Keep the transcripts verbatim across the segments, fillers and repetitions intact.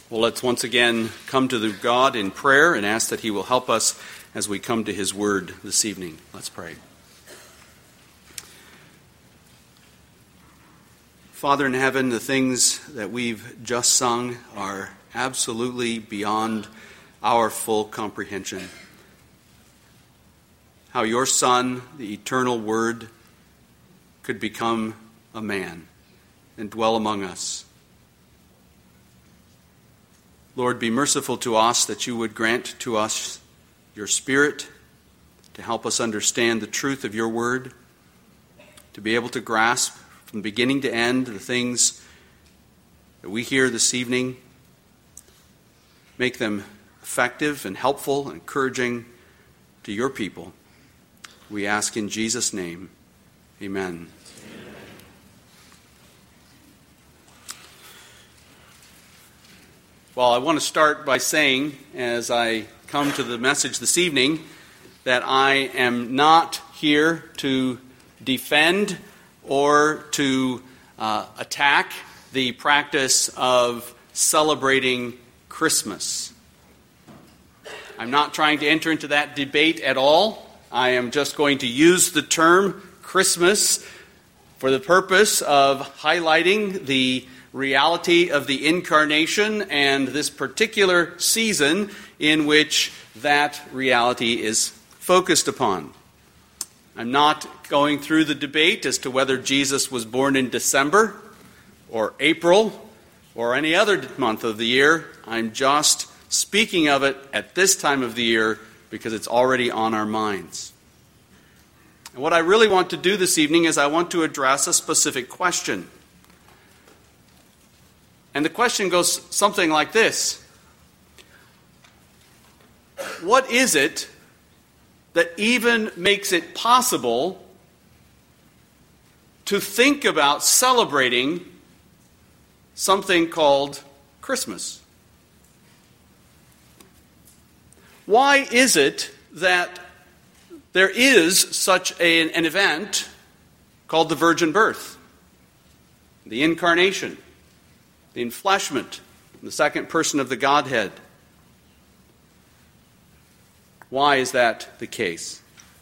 Well, let's once again come to the God in prayer and ask that He will help us as we come to His Word this evening. Let's pray. Father in heaven, the things that we've just sung are absolutely beyond our full comprehension. How your Son, the eternal Word, could become a man and dwell among us. Lord, be merciful to us that you would grant to us your Spirit to help us understand the truth of your word, to be able to grasp from beginning to end the things that we hear this evening, make them effective and helpful and encouraging to your people. We ask in Jesus' name, amen. Well, I want to start by saying, as I come to the message this evening, that I am not here to defend or to uh, attack the practice of celebrating Christmas. I'm not trying to enter into that debate at all. I am just going to use the term Christmas for the purpose of highlighting the reality of the incarnation and this particular season in which that reality is focused upon. I'm not going through the debate as to whether Jesus was born in December or April or any other month of the year. I'm just speaking of it at this time of the year because it's already on our minds. And what I really want to do this evening is I want to address a specific question. And the question goes something like this. What is it that even makes it possible to think about celebrating something called Christmas? Why is it that there is such a, an event called the virgin birth, the incarnation, the enfleshment, the second person of the Godhead? Why is that the case?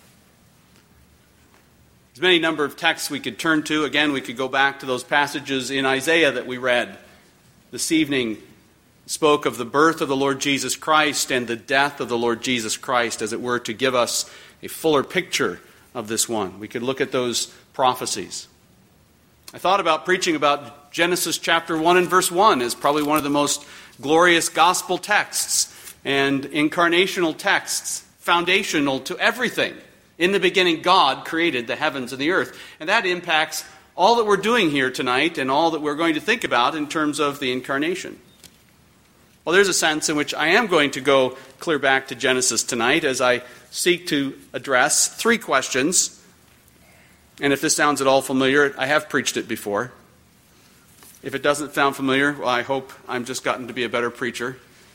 There's many number of texts we could turn to. Again, we could go back to those passages in Isaiah that we read this evening. Spoke of the birth of the Lord Jesus Christ and the death of the Lord Jesus Christ, as it were, to give us a fuller picture of this one. We could look at those prophecies. I thought about preaching about Genesis chapter one and verse one as probably one of the most glorious gospel texts and incarnational texts, foundational to everything. In the beginning, God created the heavens and the earth. And that impacts all that we're doing here tonight and all that we're going to think about in terms of the incarnation. Well, there's a sense in which I am going to go clear back to Genesis tonight as I seek to address three questions. And if this sounds at all familiar, I have preached it before. If it doesn't sound familiar, well, I hope I'm just gotten to be a better preacher.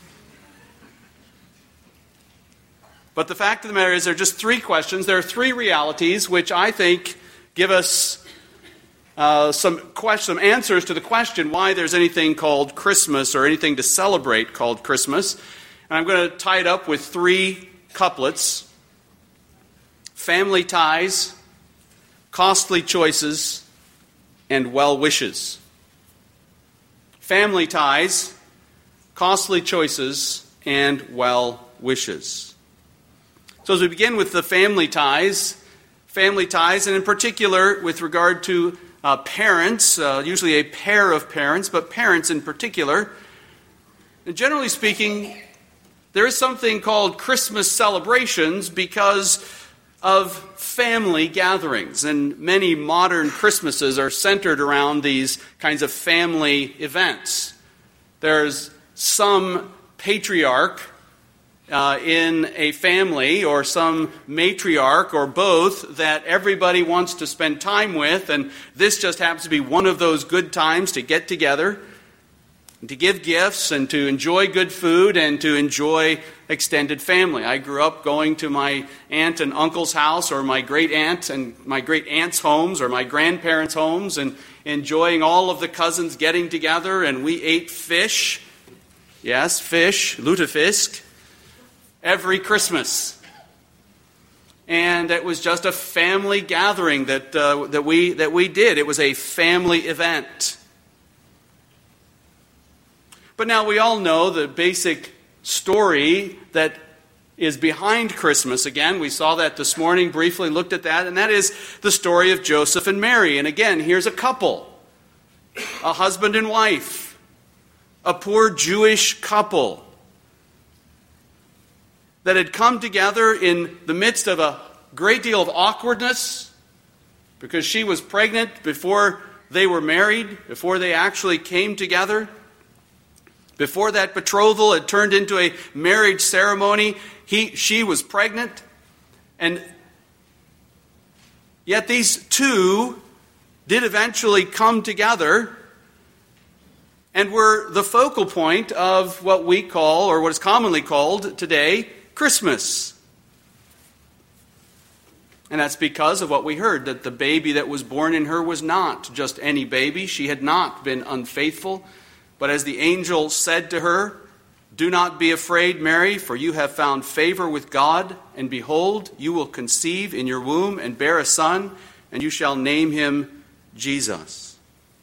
But the fact of the matter is there are just three questions. There are three realities which I think give us uh, some, question, some answers to the question why there's anything called Christmas or anything to celebrate called Christmas. And I'm going to tie it up with three couplets. Family ties, costly choices, and well wishes. Family ties, costly choices, and well wishes. So as we begin with the family ties, family ties, and in particular with regard to uh, parents, uh, usually a pair of parents, but parents in particular, and generally speaking, there is something called Christmas celebrations because of family gatherings, and many modern Christmases are centered around these kinds of family events. There's some patriarch uh, in a family or some matriarch or both that everybody wants to spend time with, and this just happens to be one of those good times to get together, and to give gifts and to enjoy good food and to enjoy extended family. I grew up going to my aunt and uncle's house or my great aunt and my great aunt's homes or my grandparents' homes and enjoying all of the cousins getting together, and we ate fish yes, fish, lutefisk, every Christmas. And it was just a family gathering that uh, that we that we did. It was a family event. But now we all know the basic story that is behind Christmas. Again, we saw that this morning, briefly looked at that, and that is the story of Joseph and Mary. And again, here's a couple, a husband and wife, a poor Jewish couple that had come together in the midst of a great deal of awkwardness because she was pregnant before they were married, before they actually came together. Before that betrothal had turned into a marriage ceremony, he, she was pregnant. And yet these two did eventually come together and were the focal point of what we call, or what is commonly called today, Christmas. And that's because of what we heard, that the baby that was born in her was not just any baby. She had not been unfaithful. But as the angel said to her, "Do not be afraid, Mary, for you have found favor with God, and behold, you will conceive in your womb and bear a son, and you shall name him Jesus."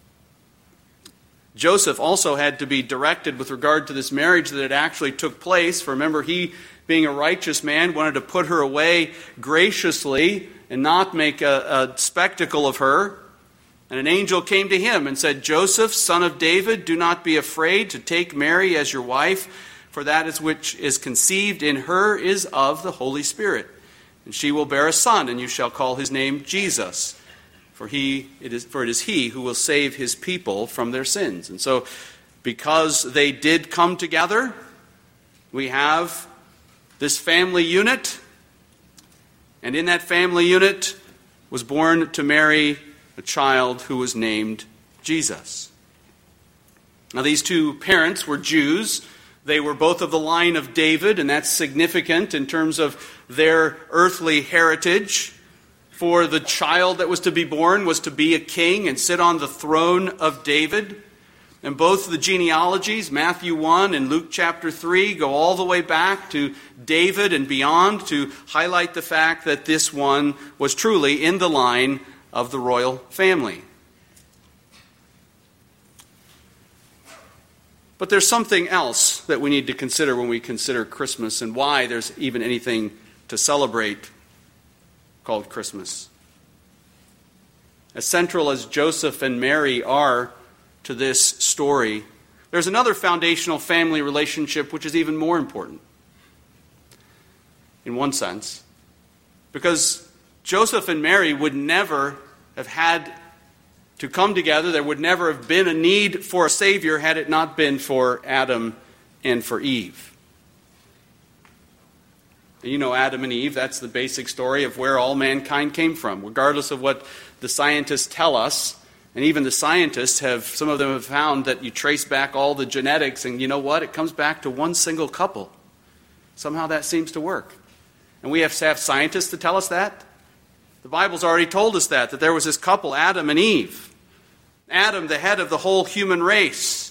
Joseph also had to be directed with regard to this marriage that it actually took place. For remember, he, being a righteous man, wanted to put her away graciously and not make a, a spectacle of her. And an angel came to him and said, "Joseph, son of David, do not be afraid to take Mary as your wife, for that is which is conceived in her is of the Holy Spirit. And she will bear a son, and you shall call his name Jesus, for he it is for it is he who will save his people from their sins." And so, because they did come together, we have this family unit, and in that family unit was born to Mary a child who was named Jesus. Now, these two parents were Jews. They were both of the line of David, and that's significant in terms of their earthly heritage. For the child that was to be born was to be a king and sit on the throne of David. And both the genealogies, Matthew one and Luke chapter three, go all the way back to David and beyond to highlight the fact that this one was truly in the line of the royal family. But there's something else that we need to consider when we consider Christmas and why there's even anything to celebrate called Christmas. As central as Joseph and Mary are to this story, there's another foundational family relationship which is even more important, in one sense, because Joseph and Mary would never have had to come together. There would never have been a need for a Savior had it not been for Adam and for Eve. You know Adam and Eve, that's the basic story of where all mankind came from, regardless of what the scientists tell us. And even the scientists have, some of them have found that you trace back all the genetics, and you know what? It comes back to one single couple. Somehow that seems to work. And we have to have scientists to tell us that. The Bible's already told us that, that there was this couple, Adam and Eve. Adam, the head of the whole human race.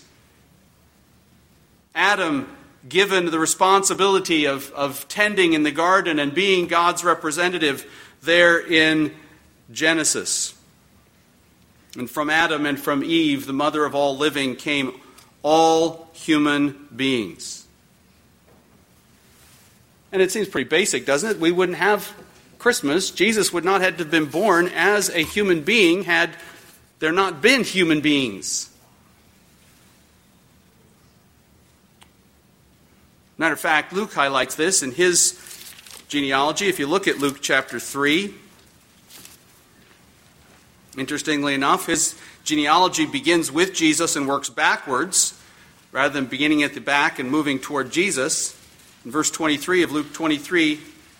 Adam, given the responsibility of, of tending in the garden and being God's representative there in Genesis. And from Adam and from Eve, the mother of all living, came all human beings. And it seems pretty basic, doesn't it? We wouldn't have Christmas. Jesus would not have to have been born as a human being had there not been human beings. Matter of fact, Luke highlights this in his genealogy. If you look at Luke chapter three, interestingly enough, his genealogy begins with Jesus and works backwards, rather than beginning at the back and moving toward Jesus. In verse twenty-three of Luke twenty-three,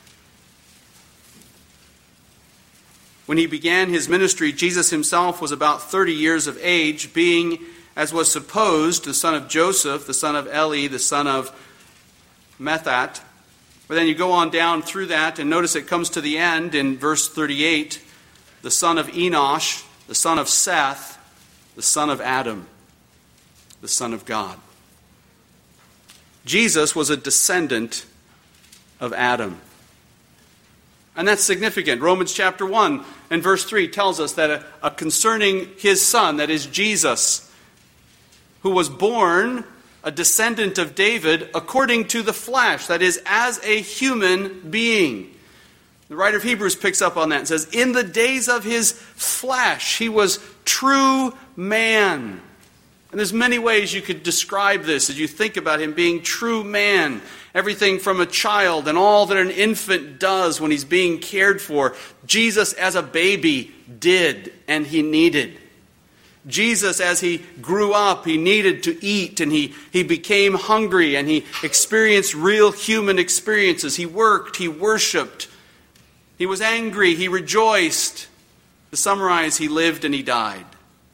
when he began his ministry, Jesus himself was about thirty years of age, being, as was supposed, the son of Joseph, the son of Eli, the son of Methat. But then you go on down through that, and notice it comes to the end in verse thirty-eight, the son of Enosh, the son of Seth, the son of Adam, the son of God. Jesus was a descendant of Adam. And that's significant. Romans chapter one and verse three tells us that a, a concerning his son, that is Jesus, who was born a descendant of David according to the flesh, that is, as a human being. The writer of Hebrews picks up on that and says, in the days of his flesh, he was true man. And there's many ways you could describe this as you think about him being true man. Everything from a child and all that an infant does when he's being cared for, Jesus as a baby did and he needed. Jesus, as he grew up, he needed to eat and he, he became hungry and he experienced real human experiences. He worked, he worshiped, he was angry, he rejoiced. To summarize, he lived and he died.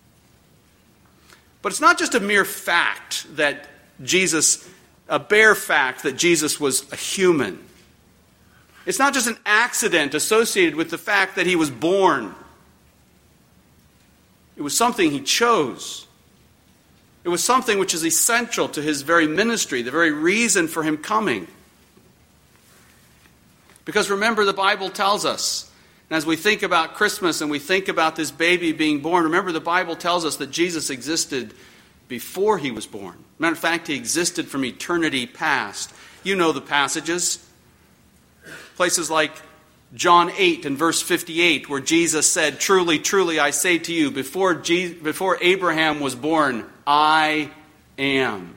But it's not just a mere fact that Jesus, a bare fact that Jesus was a human. It's not just an accident associated with the fact that he was born. It was something he chose. It was something which is essential to his very ministry, the very reason for him coming. Because remember, the Bible tells us, and as we think about Christmas and we think about this baby being born, remember the Bible tells us that Jesus existed before he was born. Matter of fact, he existed from eternity past. You know the passages. Places like John eight and verse fifty-eight, where Jesus said, truly, truly, I say to you, before, Je- before Abraham was born, I am.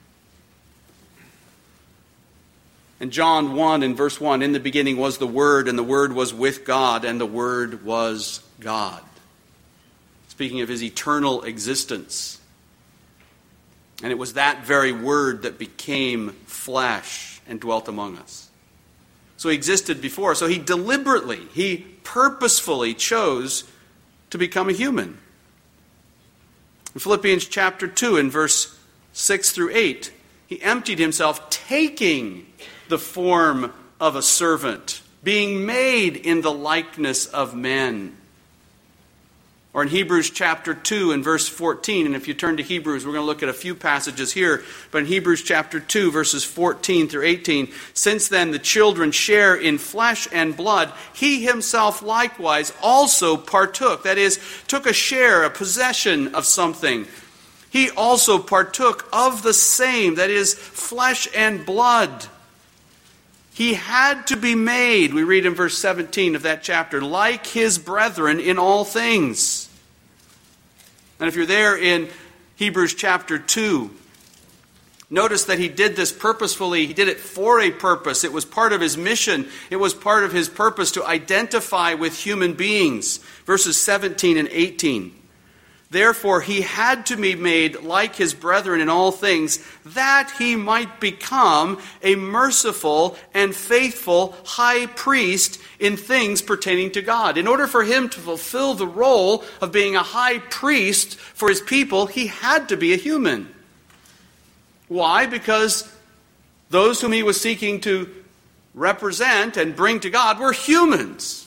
And John one and verse one, in the beginning was the Word, and the Word was with God, and the Word was God. Speaking of his eternal existence. And it was that very Word that became flesh and dwelt among us. So he existed before. So he deliberately, he purposefully chose to become a human. In Philippians chapter two and verse six through eight, he emptied himself, taking the form of a servant, being made in the likeness of men. Or in Hebrews chapter two and verse fourteen, and if you turn to Hebrews, we're going to look at a few passages here, but in Hebrews chapter two, verses fourteen through eighteen, since then the children share in flesh and blood, he himself likewise also partook, that is, took a share, a possession of something. He also partook of the same, that is, flesh and blood. He had to be made, we read in verse seventeen of that chapter, like his brethren in all things. And if you're there in Hebrews chapter two, notice that he did this purposefully. He did it for a purpose. It was part of his mission. It was part of his purpose to identify with human beings. Verses seventeen and eighteen. Therefore, he had to be made like his brethren in all things, that he might become a merciful and faithful high priest in things pertaining to God. In order for him to fulfill the role of being a high priest for his people, he had to be a human. Why? Because those whom he was seeking to represent and bring to God were humans.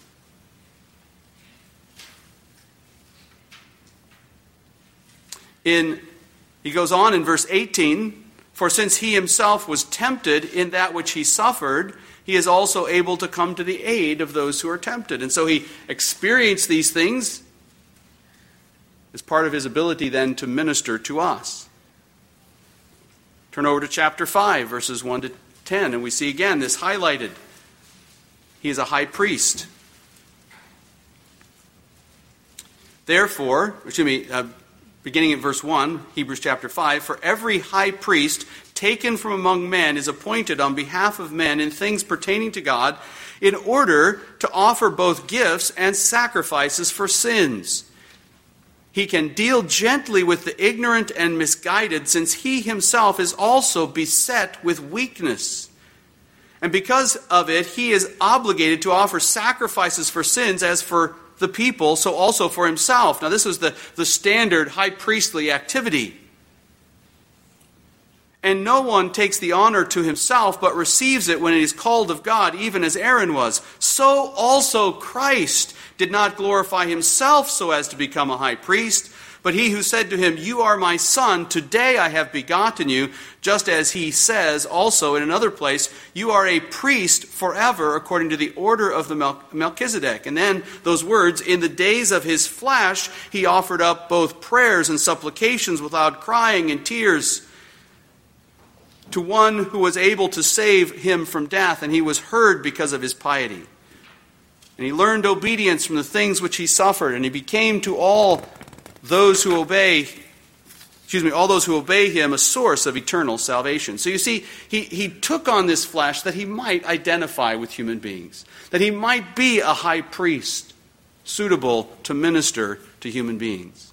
In, he goes on in verse eighteen, for since he himself was tempted in that which he suffered, he is also able to come to the aid of those who are tempted. And so he experienced these things as part of his ability then to minister to us. Turn over to chapter five, verses one to ten, and we see again this highlighted. He is a high priest. Therefore, excuse me, uh, beginning at verse one, Hebrews chapter five, for every high priest taken from among men is appointed on behalf of men in things pertaining to God, in order to offer both gifts and sacrifices for sins. He can deal gently with the ignorant and misguided, since he himself is also beset with weakness. And because of it, he is obligated to offer sacrifices for sins as for the people, so also for himself. Now this was the, the standard high priestly activity. And no one takes the honor to himself, but receives it when it is called of God, even as Aaron was. So also Christ did not glorify himself so as to become a high priest, But he who said to him, "You are my son, today I have begotten you," just as he says also in another place, "You are a priest forever according to the order of the Mel- Melchizedek." And then those words, "In the days of his flesh he offered up both prayers and supplications with loud crying and tears to one who was able to save him from death, and he was heard because of his piety. And he learned obedience from the things which he suffered, and he became to all those who obey, excuse me, all those who obey him a source of eternal salvation." So you see, he, he took on this flesh that he might identify with human beings, that he might be a high priest suitable to minister to human beings.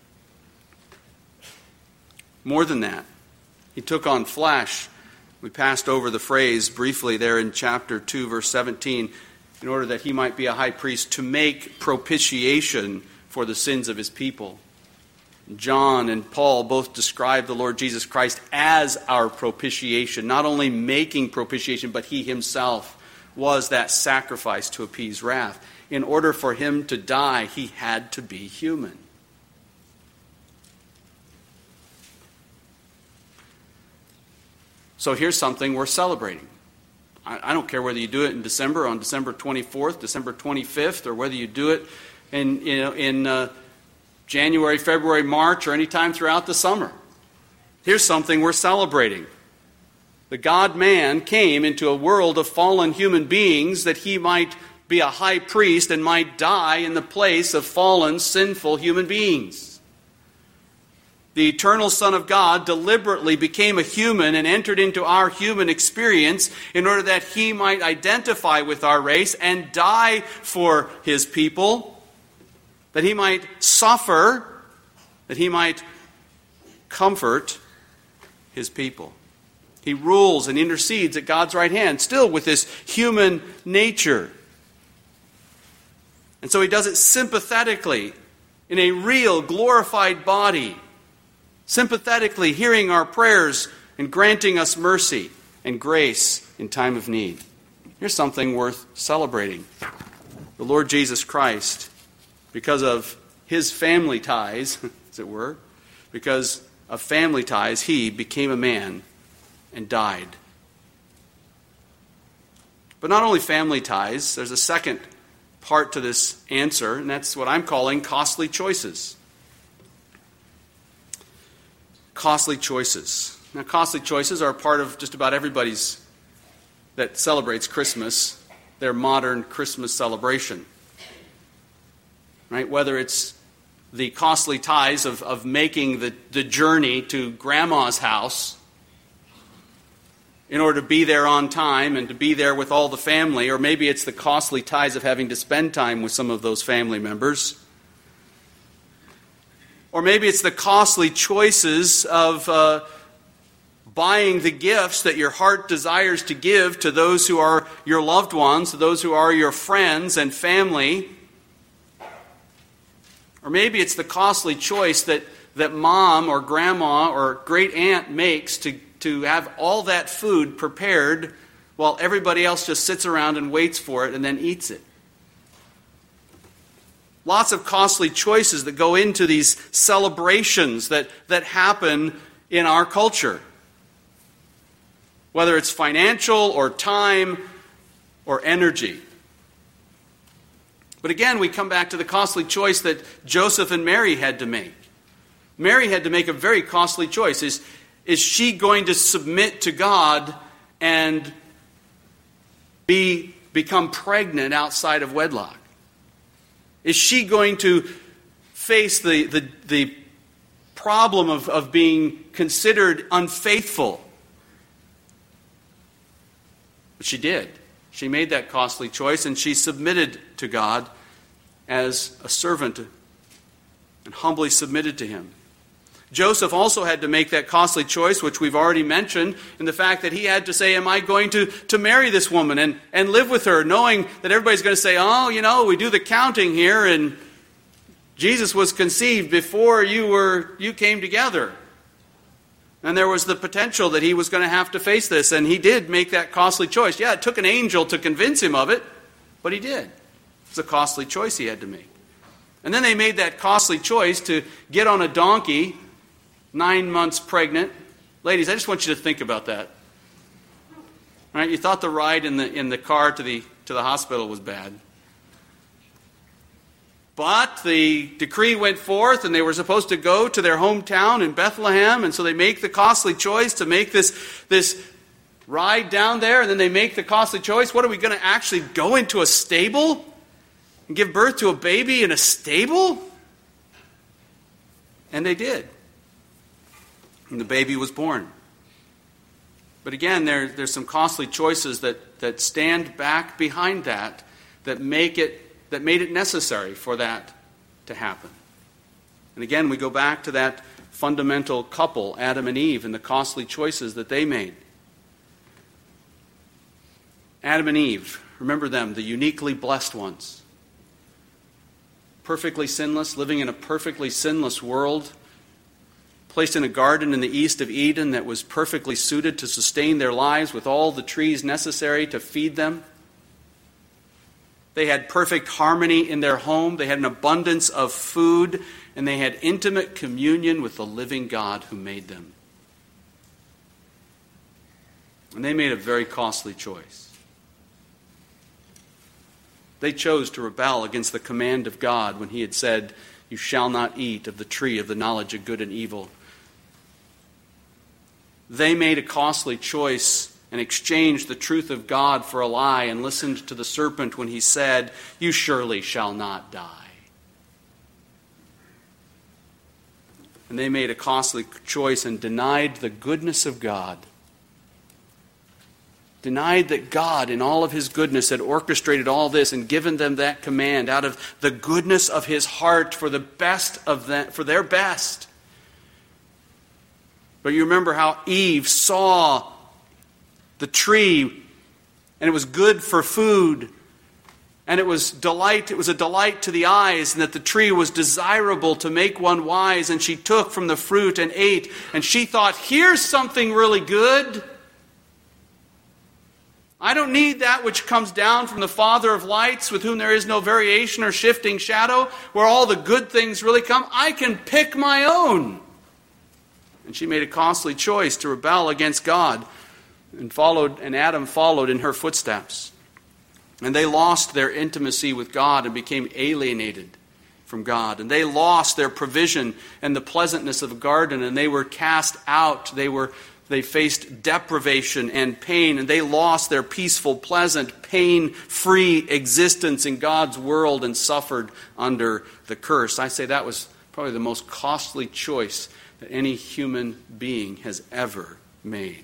More than that, he took on flesh. We passed over the phrase briefly there in chapter two, verse seventeen, in order that he might be a high priest to make propitiation for the sins of his people. John and Paul both describe the Lord Jesus Christ as our propitiation, not only making propitiation, but he himself was that sacrifice to appease wrath. In order for him to die, he had to be human. So here's something worth celebrating. I, I don't care whether you do it in December, on December twenty-fourth, December twenty-fifth, or whether you do it in, you know, in uh, January, February, March, or any time throughout the summer. Here's something we're celebrating. The God-man came into a world of fallen human beings that he might be a high priest and might die in the place of fallen, sinful human beings. The eternal Son of God deliberately became a human and entered into our human experience in order that he might identify with our race and die for his people, that he might suffer, that he might comfort his people. He rules and intercedes at God's right hand, still with this human nature. And so he does it sympathetically, in a real, glorified body, sympathetically hearing our prayers and granting us mercy and grace in time of need. Here's something worth celebrating. The Lord Jesus Christ, because of his family ties, as it were, because of family ties, he became a man and died. But not only family ties, there's a second part to this answer, and that's what I'm calling costly choices. Costly choices. Now, costly choices are a part of just about everybody's that celebrates Christmas, their modern Christmas celebration. Right? Whether it's the costly ties of, of making the, the journey to grandma's house in order to be there on time and to be there with all the family, or maybe it's the costly ties of having to spend time with some of those family members. Or maybe it's the costly choices of uh, buying the gifts that your heart desires to give to those who are your loved ones, to those who are your friends and family. Or maybe it's the costly choice that, that mom or grandma or great aunt makes to, to have all that food prepared while everybody else just sits around and waits for it and then eats it. Lots of costly choices that go into these celebrations that, that happen in our culture. Whether it's financial or time or energy. But again, we come back to the costly choice that Joseph and Mary had to make. Mary had to make a very costly choice. Is, is she going to submit to God and be become pregnant outside of wedlock? Is she going to face the, the, the problem of, of being considered unfaithful? But she did. She made that costly choice, and she submitted to God as a servant and humbly submitted to him. Joseph also had to make that costly choice, which we've already mentioned, in the fact that he had to say, am I going to, to marry this woman and, and live with her, knowing that everybody's going to say, oh, you know, we do the counting here, and Jesus was conceived before you were you came together. And there was the potential that he was going to have to face this, and he did make that costly choice. Yeah, it took an angel to convince him of it, but he did. It's a costly choice he had to make. And then they made that costly choice to get on a donkey, nine months pregnant. Ladies, I just want you to think about that. All right, you thought the ride in the in the car to the to the hospital was bad. But the decree went forth, and they were supposed to go to their hometown in Bethlehem, and so they make the costly choice to make this, this ride down there, and then they make the costly choice. What, are we going to actually go into a stable and give birth to a baby in a stable? And they did. And the baby was born. But again, there, there's some costly choices that, that stand back behind that, that make it that made it necessary for that to happen. And again, we go back to that fundamental couple, Adam and Eve, and the costly choices that they made. Adam and Eve, remember them, the uniquely blessed ones. Perfectly sinless, living in a perfectly sinless world, placed in a garden in the east of Eden that was perfectly suited to sustain their lives with all the trees necessary to feed them. They had perfect harmony in their home. They had an abundance of food. And they had intimate communion with the living God who made them. And they made a very costly choice. They chose to rebel against the command of God when He had said, "You shall not eat of the tree of the knowledge of good and evil." They made a costly choice and exchanged the truth of God for a lie and listened to the serpent when he said, "You surely shall not die." And they made a costly choice and denied the goodness of God. Denied that God, in all of His goodness, had orchestrated all this and given them that command out of the goodness of His heart for the best of them, for their best. But you remember how Eve saw the tree, and it was good for food, and it was delight. It was a delight to the eyes, and that the tree was desirable to make one wise. And she took from the fruit and ate, and she thought, "Here's something really good. I don't need that which comes down from the Father of lights, with whom there is no variation or shifting shadow, where all the good things really come. I can pick my own." And she made a costly choice to rebel against God. And followed, and Adam followed in her footsteps. And they lost their intimacy with God and became alienated from God. And they lost their provision and the pleasantness of the garden, and they were cast out. They were they faced deprivation and pain, and they lost their peaceful, pleasant, pain-free existence in God's world and suffered under the curse. I say that was probably the most costly choice that any human being has ever made.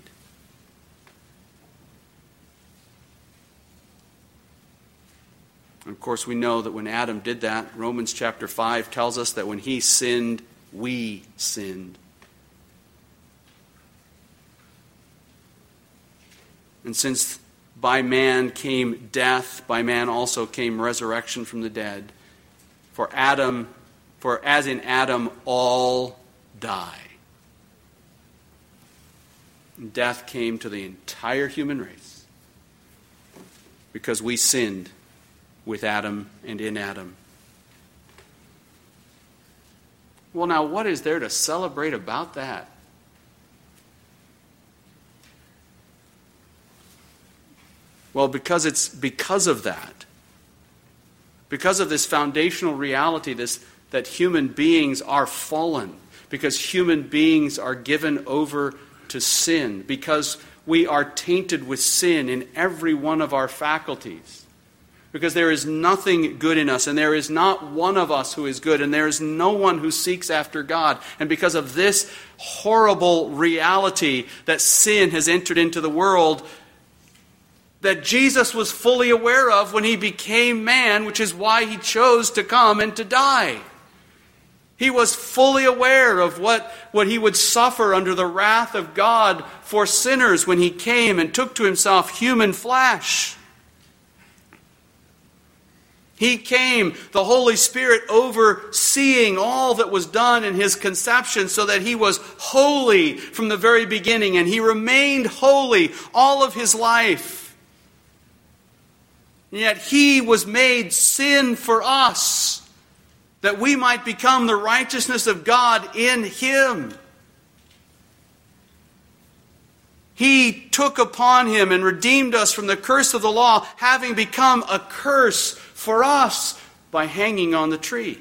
And of course, we know that when Adam did that, Romans chapter five tells us that when he sinned, we sinned. And since by man came death, by man also came resurrection from the dead. For Adam, for as in Adam all die. And death came to the entire human race because we sinned with Adam and in Adam. Well, now, what is there to celebrate about that? Well, because it's because of that. Because of this foundational reality, this that human beings are fallen. Because human beings are given over to sin. Because we are tainted with sin in every one of our faculties. Because there is nothing good in us, and there is not one of us who is good, and there is no one who seeks after God. And because of this horrible reality that sin has entered into the world, that Jesus was fully aware of when He became man, which is why He chose to come and to die. He was fully aware of what, what He would suffer under the wrath of God for sinners when He came and took to Himself human flesh. He came, the Holy Spirit overseeing all that was done in His conception, so that He was holy from the very beginning, and He remained holy all of His life. And yet He was made sin for us, that we might become the righteousness of God in Him. He took upon Him and redeemed us from the curse of the law, having become a curse for us by hanging on the tree.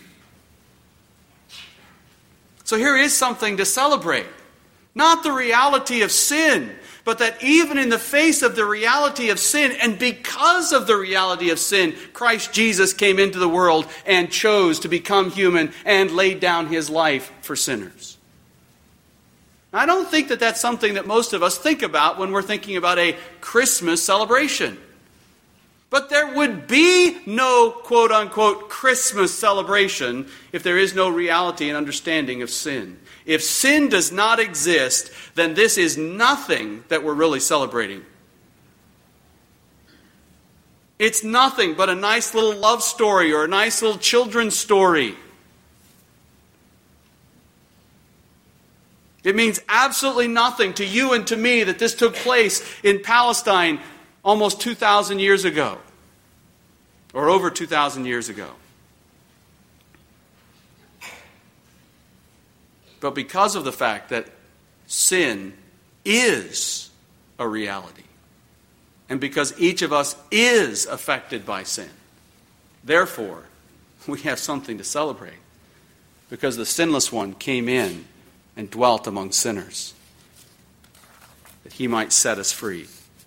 So here is something to celebrate. Not the reality of sin, but that even in the face of the reality of sin, and because of the reality of sin, Christ Jesus came into the world and chose to become human and laid down His life for sinners. I don't think that that's something that most of us think about when we're thinking about a Christmas celebration. But there would be no quote-unquote Christmas celebration if there is no reality and understanding of sin. If sin does not exist, then this is nothing that we're really celebrating. It's nothing but a nice little love story or a nice little children's story. It means absolutely nothing to you and to me that this took place in Palestine almost two thousand years ago, or over two thousand years ago. But because of the fact that sin is a reality, and because each of us is affected by sin, therefore, we have something to celebrate. Because the sinless one came in and dwelt among sinners, that He might set us free.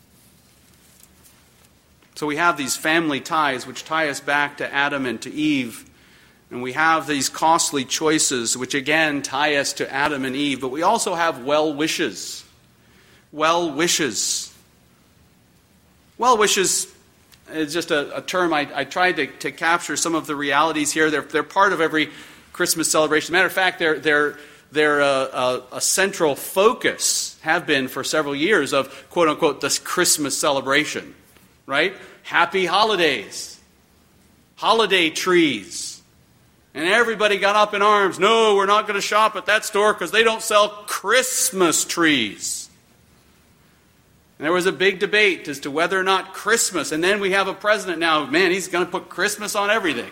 So we have these family ties which tie us back to Adam and to Eve. And we have these costly choices which again tie us to Adam and Eve. But we also have well wishes. Well wishes. Well wishes is just a, a term I, I tried to, to capture some of the realities here. They're, they're part of every Christmas celebration. As a matter of fact, they're, they're, they're a, a, a central focus, have been for several years, of quote-unquote this Christmas celebration. Right? Happy holidays. Holiday trees. And everybody got up in arms. No, we're not going to shop at that store because they don't sell Christmas trees. And there was a big debate as to whether or not Christmas. And then we have a president now. Man, he's going to put Christmas on everything.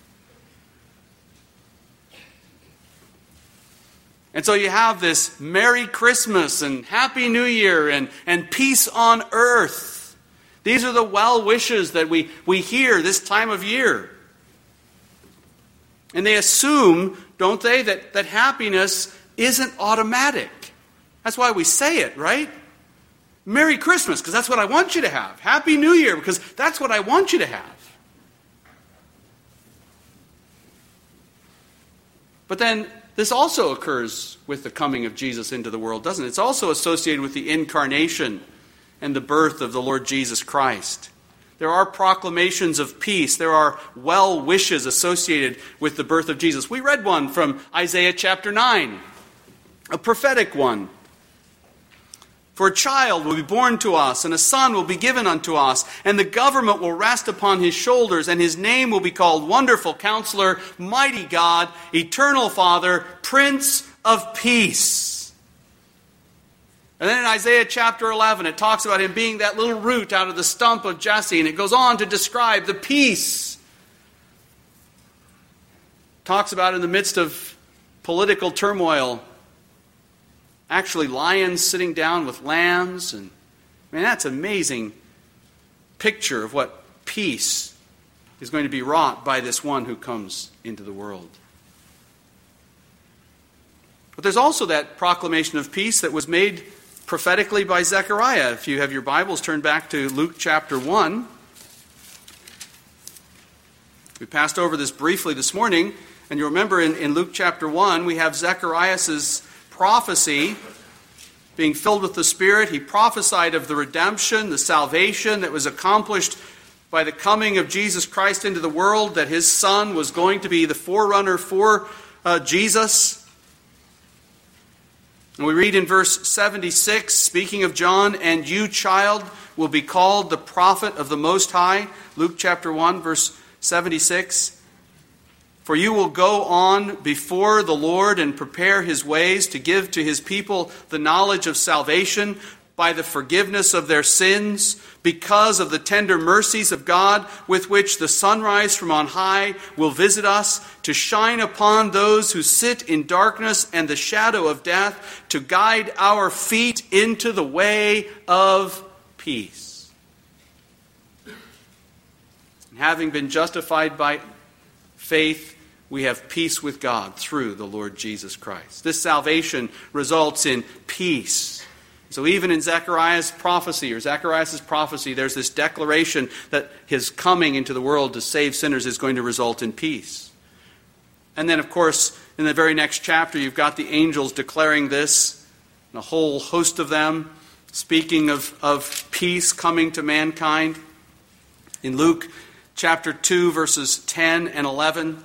And so you have this Merry Christmas and Happy New Year and, and peace on earth. These are the well wishes that we, we hear this time of year. And they assume, don't they, that, that happiness isn't automatic. That's why we say it, right? Merry Christmas, because that's what I want you to have. Happy New Year, because that's what I want you to have. But then this also occurs with the coming of Jesus into the world, doesn't it? It's also associated with the incarnation and the birth of the Lord Jesus Christ. There are proclamations of peace. There are well wishes associated with the birth of Jesus. We read one from Isaiah chapter nine, a prophetic one. For a child will be born to us, and a son will be given unto us, and the government will rest upon his shoulders, and his name will be called Wonderful Counselor, Mighty God, Eternal Father, Prince of Peace. And then in Isaiah chapter eleven, it talks about him being that little root out of the stump of Jesse. And it goes on to describe the peace. Talks about in the midst of political turmoil, actually lions sitting down with lambs. And man, that's an amazing picture of what peace is going to be wrought by this one who comes into the world. But there's also that proclamation of peace that was made prophetically by Zechariah. If you have your Bibles, turn back to Luke chapter one. We passed over this briefly this morning, and you remember in, in Luke chapter one, we have Zechariah's prophecy being filled with the Spirit. He prophesied of the redemption, the salvation that was accomplished by the coming of Jesus Christ into the world, that his Son was going to be the forerunner for uh, Jesus. And we read in verse seventy-six, speaking of John, and you, child, will be called the prophet of the Most High. Luke chapter one, verse seventy-six. For you will go on before the Lord and prepare his ways to give to his people the knowledge of salvation by the forgiveness of their sins, because of the tender mercies of God with which the sunrise from on high will visit us, to shine upon those who sit in darkness and the shadow of death, to guide our feet into the way of peace. And having been justified by faith, we have peace with God through the Lord Jesus Christ. This salvation results in peace. So even in Zechariah's prophecy, or Zacharias' prophecy, there's this declaration that his coming into the world to save sinners is going to result in peace. And then, of course, in the very next chapter, you've got the angels declaring this, and a whole host of them speaking of, of peace coming to mankind. In Luke chapter two, verses ten and eleven,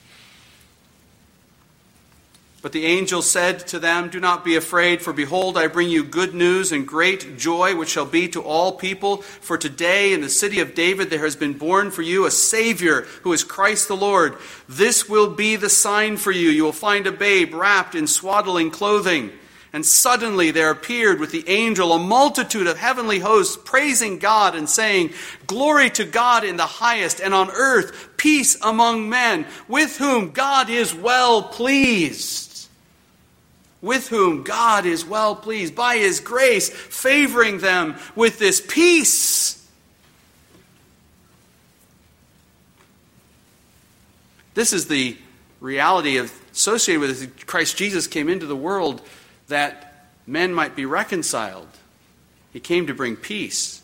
but the angel said to them, "Do not be afraid, for behold, I bring you good news and great joy, which shall be to all people. For today in the city of David there has been born for you a Savior, who is Christ the Lord. This will be the sign for you. You will find a babe wrapped in swaddling clothing." And suddenly there appeared with the angel a multitude of heavenly hosts, praising God and saying, "Glory to God in the highest, and on earth peace among men, with whom God is well pleased." With whom God is well pleased, by His grace, favoring them with this peace. This is the reality of associated with it. Christ Jesus came into the world that men might be reconciled. He came to bring peace.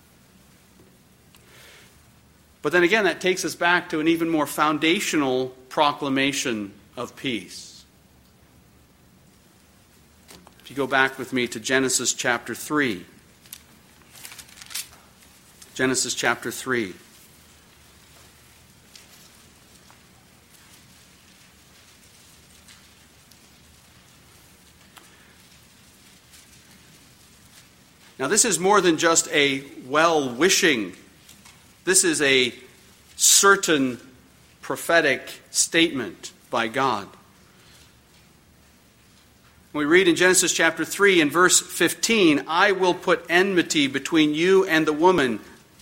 But then again, that takes us back to an even more foundational proclamation of peace. If you go back with me to Genesis chapter three. Genesis chapter three. Now, this is more than just a well-wishing. This is a certain prophetic statement by God. We read in Genesis chapter three and verse fifteen, "I will put enmity between you and the woman,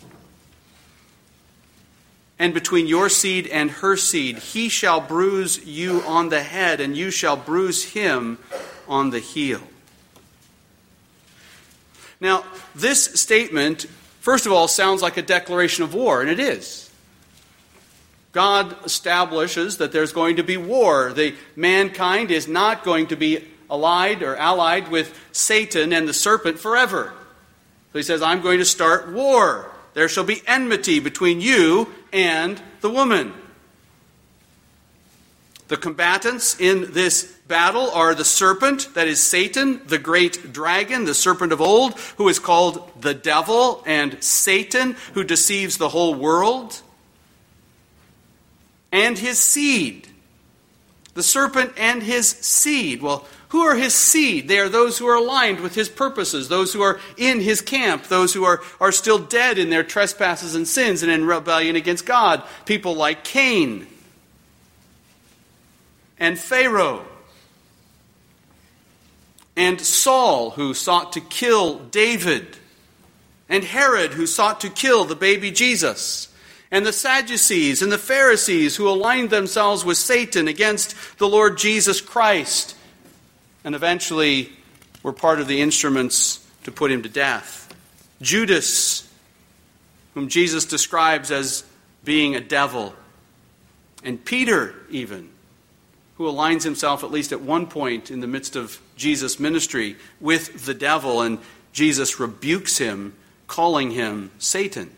and between your seed and her seed. He shall bruise you on the head, and you shall bruise him on the heel." Now, this statement, first of all, sounds like a declaration of war, and it is. God establishes that there's going to be war. The mankind is not going to be allied or allied with Satan and the serpent forever. So he says, "I'm going to start war. There shall be enmity between you and the woman." The combatants in this battle are the serpent, that is Satan, the great dragon, the serpent of old, who is called the devil, and Satan, who deceives the whole world, and his seed. The serpent and his seed. Well, who are his seed? They are those who are aligned with his purposes, those who are in his camp, those who are, are still dead in their trespasses and sins and in rebellion against God. People like Cain and Pharaoh and Saul, who sought to kill David, and Herod, who sought to kill the baby Jesus, and the Sadducees and the Pharisees, who aligned themselves with Satan against the Lord Jesus Christ, and eventually were part of the instruments to put him to death. Judas, whom Jesus describes as being a devil, and Peter even, who aligns himself, at least at one point in the midst of Jesus' ministry, with the devil, and Jesus rebukes him, calling him Satan.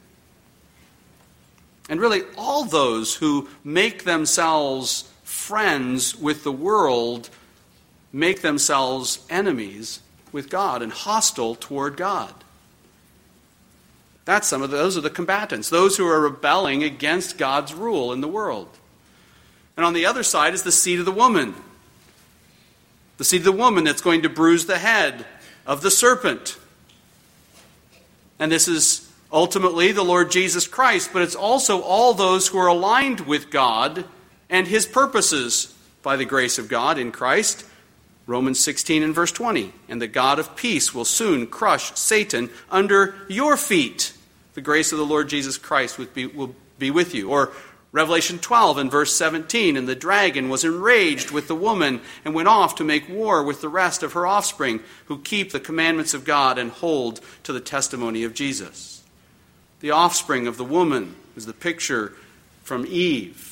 And really, all those who make themselves friends with the world make themselves enemies with God and hostile toward God. That's some of the, those are the combatants, those who are rebelling against God's rule in the world. And on the other side is the seed of the woman. The seed of the woman that's going to bruise the head of the serpent. And this is ultimately the Lord Jesus Christ, but it's also all those who are aligned with God and his purposes by the grace of God in Christ, Romans sixteen and verse twenty, and the God of peace will soon crush Satan under your feet. The grace of the Lord Jesus Christ will be, will be with you. Or Revelation twelve and verse seventeen, and the dragon was enraged with the woman and went off to make war with the rest of her offspring who keep the commandments of God and hold to the testimony of Jesus. The offspring of the woman is the picture from Eve.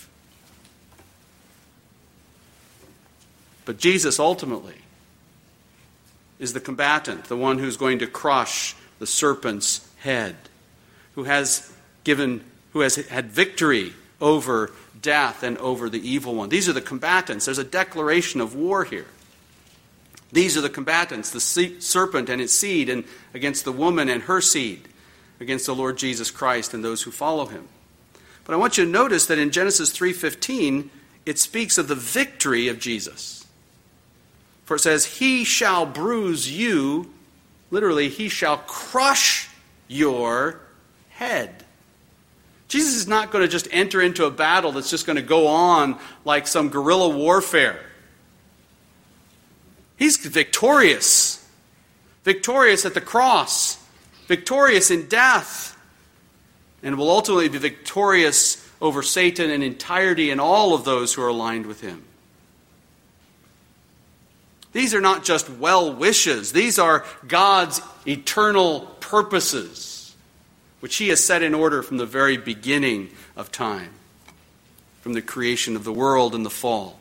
But Jesus ultimately is the combatant, the one who's going to crush the serpent's head, who has given, who has had victory over death and over the evil one. These are the combatants. There's a declaration of war here. These are the combatants, the serpent and its seed, and against the woman and her seed, against the Lord Jesus Christ and those who follow him. But I want you to notice that in Genesis three fifteen, it speaks of the victory of Jesus. For it says, he shall bruise you, literally, he shall crush your head. Jesus is not going to just enter into a battle that's just going to go on like some guerrilla warfare. He's victorious. Victorious at the cross. Victorious in death. And will ultimately be victorious over Satan in entirety and all of those who are aligned with him. These are not just well wishes. These are God's eternal purposes, which he has set in order from the very beginning of time, from the creation of the world and the fall.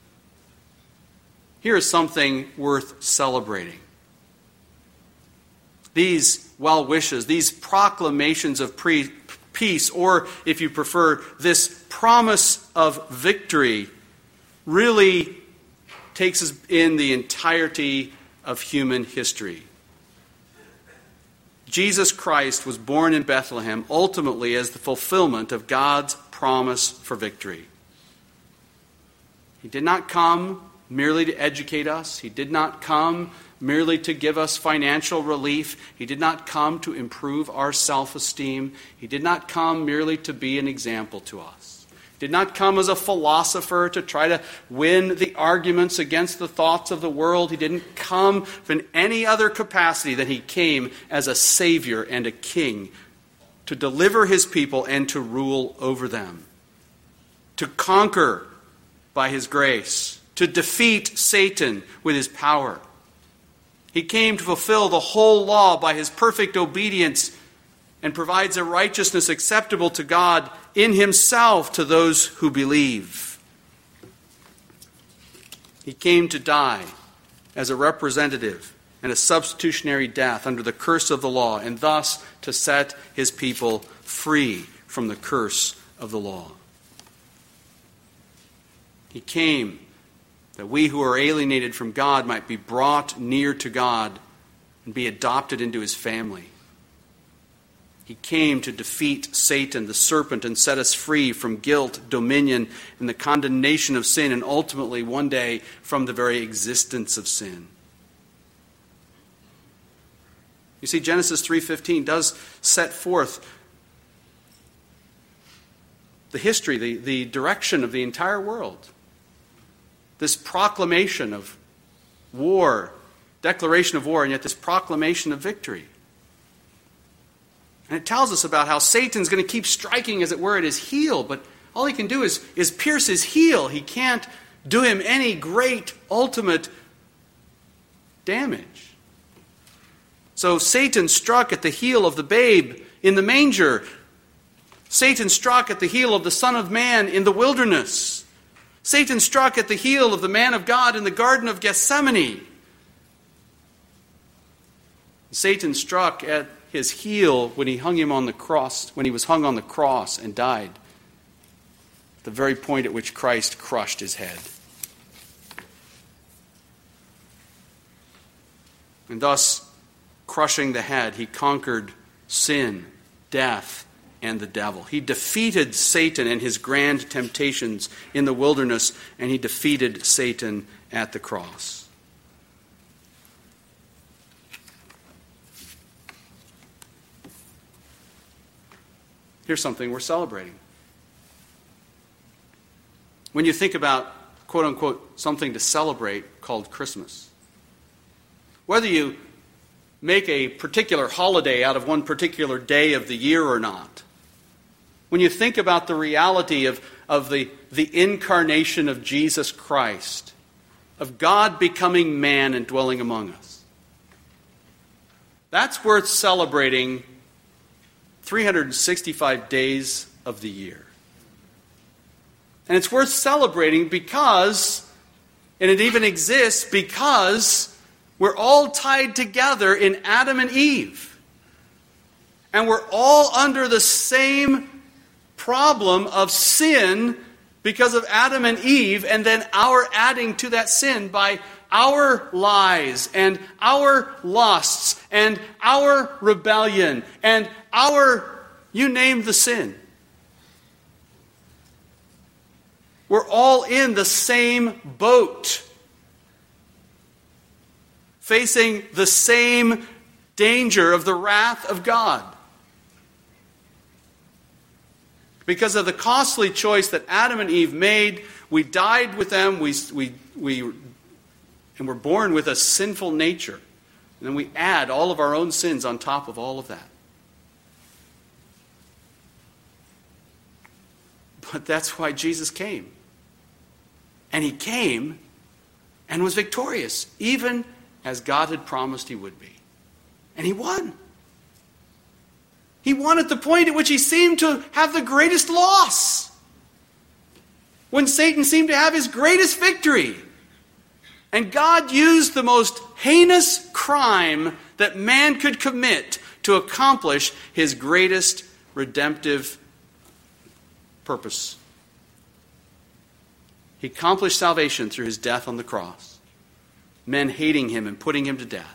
Here is something worth celebrating. These well wishes, these proclamations of pre- peace, or if you prefer, this promise of victory, really takes us in the entirety of human history. Jesus Christ was born in Bethlehem ultimately as the fulfillment of God's promise for victory. He did not come merely to educate us. He did not come merely to give us financial relief. He did not come to improve our self-esteem. He did not come merely to be an example to us. Did not come as a philosopher to try to win the arguments against the thoughts of the world. He didn't come in any other capacity than he came as a savior and a king to deliver his people and to rule over them, to conquer by his grace, to defeat Satan with his power. He came to fulfill the whole law by his perfect obedience and provides a righteousness acceptable to God in himself to those who believe. He came to die as a representative and a substitutionary death under the curse of the law, and thus to set his people free from the curse of the law. He came that we who are alienated from God might be brought near to God and be adopted into his family. He came to defeat Satan, the serpent, and set us free from guilt, dominion, and the condemnation of sin, and ultimately, one day, from the very existence of sin. You see, Genesis three fifteen does set forth the history, the, the direction of the entire world. This proclamation of war, declaration of war, and yet this proclamation of victory. And it tells us about how Satan's going to keep striking, as it were, at his heel, but all he can do is, is pierce his heel. He can't do him any great, ultimate damage. So Satan struck at the heel of the babe in the manger. Satan struck at the heel of the Son of Man in the wilderness. Satan struck at the heel of the man of God in the Garden of Gethsemane. Satan struck at his heel when he hung him on the cross, when he was hung on the cross and died, the very point at which Christ crushed his head. And thus, crushing the head, he conquered sin, death, and the devil. He defeated Satan and his grand temptations in the wilderness, and he defeated Satan at the cross. Here's something we're celebrating. When you think about quote-unquote, something to celebrate called Christmas. Whether you make a particular holiday out of one particular day of the year or not, when you think about the reality of, of the, the incarnation of Jesus Christ, of God becoming man and dwelling among us, that's worth celebrating three hundred sixty-five days of the year. And it's worth celebrating because, and it even exists because, we're all tied together in Adam and Eve. And we're all under the same problem of sin because of Adam and Eve, and then our adding to that sin by our lies and our lusts and our rebellion and our, you name the sin. We're all in the same boat, facing the same danger of the wrath of God. Because of the costly choice that Adam and Eve made, we died with them, we, we, we, and we're born with a sinful nature. And then we add all of our own sins on top of all of that. But that's why Jesus came. And he came and was victorious, even as God had promised he would be. And he won. He won at the point at which he seemed to have the greatest loss. When Satan seemed to have his greatest victory. And God used the most heinous crime that man could commit to accomplish his greatest redemptive purpose. He accomplished salvation through his death on the cross. Men hating him and putting him to death.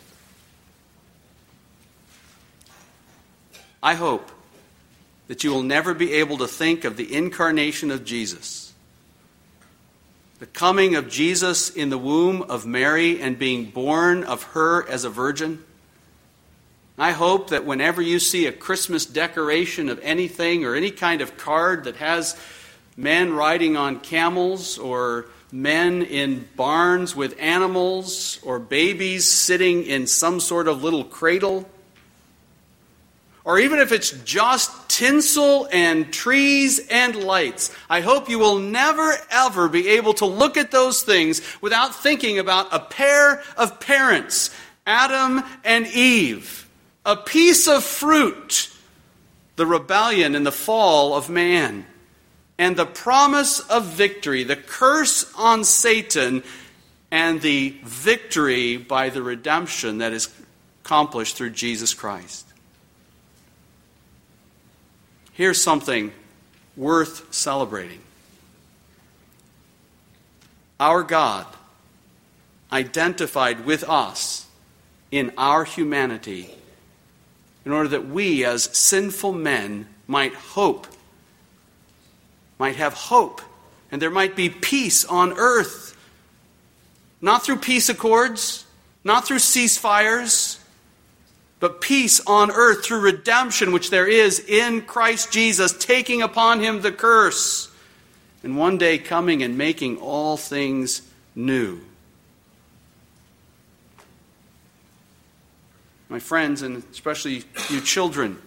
I hope that you will never be able to think of the incarnation of Jesus, the coming of Jesus in the womb of Mary and being born of her as a virgin. I hope that whenever you see a Christmas decoration of anything or any kind of card that has men riding on camels or men in barns with animals or babies sitting in some sort of little cradle, or even if it's just tinsel and trees and lights, I hope you will never ever be able to look at those things without thinking about a pair of parents, Adam and Eve, a piece of fruit, the rebellion and the fall of man, and the promise of victory, the curse on Satan, and the victory by the redemption that is accomplished through Jesus Christ. Here's something worth celebrating. Our God identified with us in our humanity in order that we as sinful men might hope, might have hope, and there might be peace on earth. Not through peace accords, not through ceasefires, but peace on earth through redemption, which there is in Christ Jesus, taking upon him the curse, and one day coming and making all things new. My friends, and especially you children,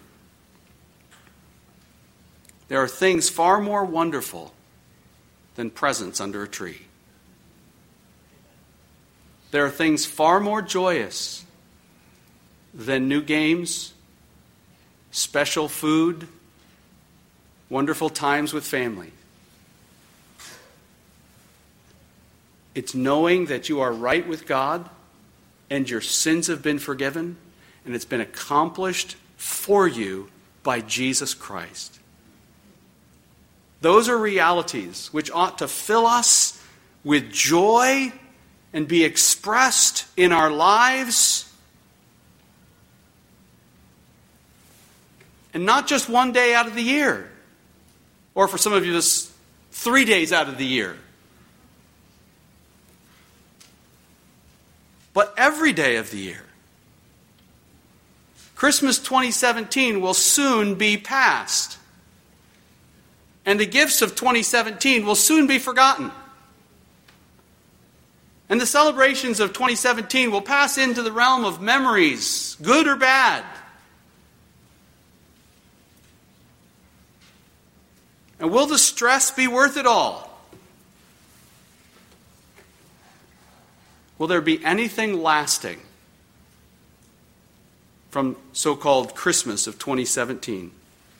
there are things far more wonderful than presents under a tree. There are things far more joyous than new games, special food, wonderful times with family. It's knowing that you are right with God and your sins have been forgiven and it's been accomplished for you by Jesus Christ. Those are realities which ought to fill us with joy and be expressed in our lives. And not just one day out of the year. Or for some of you, this three days out of the year. But every day of the year. Christmas twenty seventeen will soon be past. And the gifts of twenty seventeen will soon be forgotten. And the celebrations of twenty seventeen will pass into the realm of memories, good or bad. And will the stress be worth it all? Will there be anything lasting from so-called Christmas of twenty seventeen?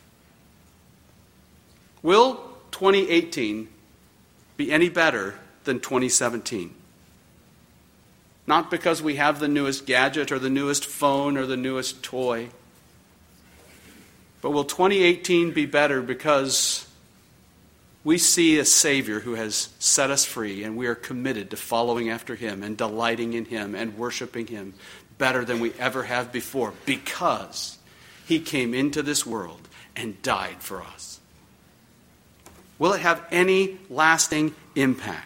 Will twenty eighteen be any better than twenty seventeen? Not because we have the newest gadget or the newest phone or the newest toy, but will twenty eighteen be better because we see a Savior who has set us free, and we are committed to following after Him and delighting in Him and worshiping Him better than we ever have before, because He came into this world and died for us. Will it have any lasting impact?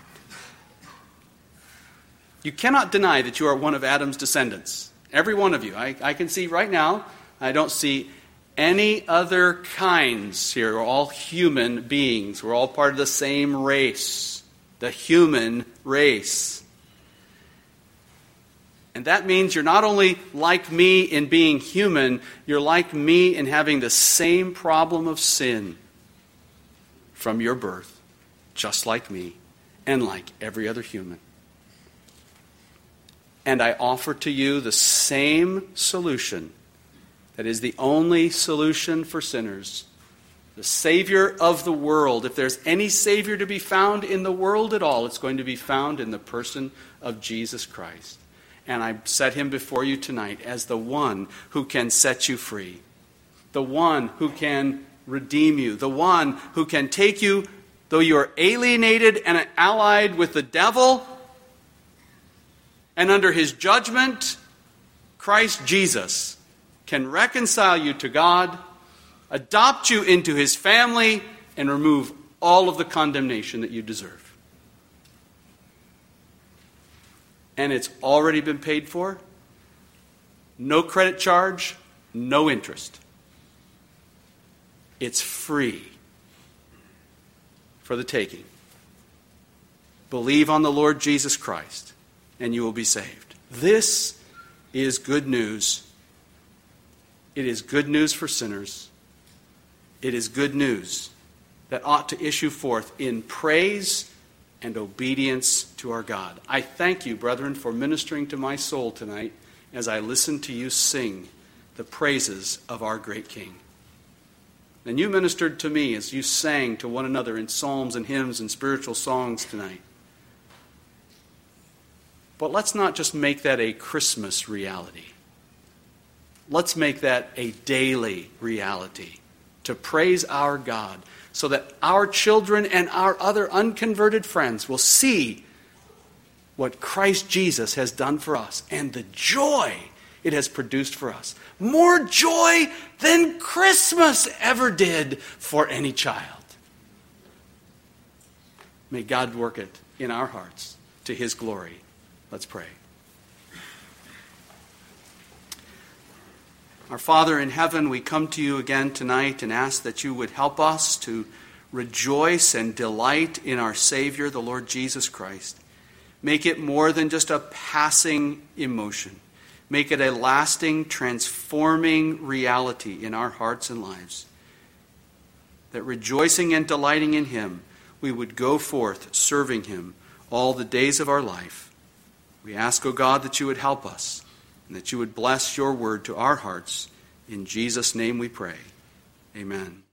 You cannot deny that you are one of Adam's descendants. Every one of you. I, I can see right now, I don't see any other kinds here. We're all human beings. We're all part of the same race. The human race. And that means you're not only like me in being human, you're like me in having the same problem of sin from your birth, just like me, and like every other human. And I offer to you the same solution that is the only solution for sinners. The Savior of the world. If there's any Savior to be found in the world at all, it's going to be found in the person of Jesus Christ. And I set Him before you tonight as the one who can set you free. The one who can redeem you. The one who can take you, though you are alienated and allied with the devil, and under his judgment, Christ Jesus can reconcile you to God, adopt you into His family, and remove all of the condemnation that you deserve. And it's already been paid for. No credit charge, no interest. It's free for the taking. Believe on the Lord Jesus Christ, and you will be saved. This is good news. It is good news for sinners. It is good news that ought to issue forth in praise and obedience to our God. I thank you, brethren, for ministering to my soul tonight as I listen to you sing the praises of our great King. And you ministered to me as you sang to one another in psalms and hymns and spiritual songs tonight. But let's not just make that a Christmas reality. Let's make that a daily reality to praise our God so that our children and our other unconverted friends will see what Christ Jesus has done for us and the joy it has produced for us. More joy than Christmas ever did for any child. May God work it in our hearts to His glory. Let's pray. Our Father in heaven, we come to you again tonight and ask that you would help us to rejoice and delight in our Savior, the Lord Jesus Christ. Make it more than just a passing emotion. Make it a lasting, transforming reality in our hearts and lives. That rejoicing and delighting in Him, we would go forth serving Him all the days of our life. We ask, O God, that you would help us and that you would bless your word to our hearts. In Jesus' name we pray. Amen.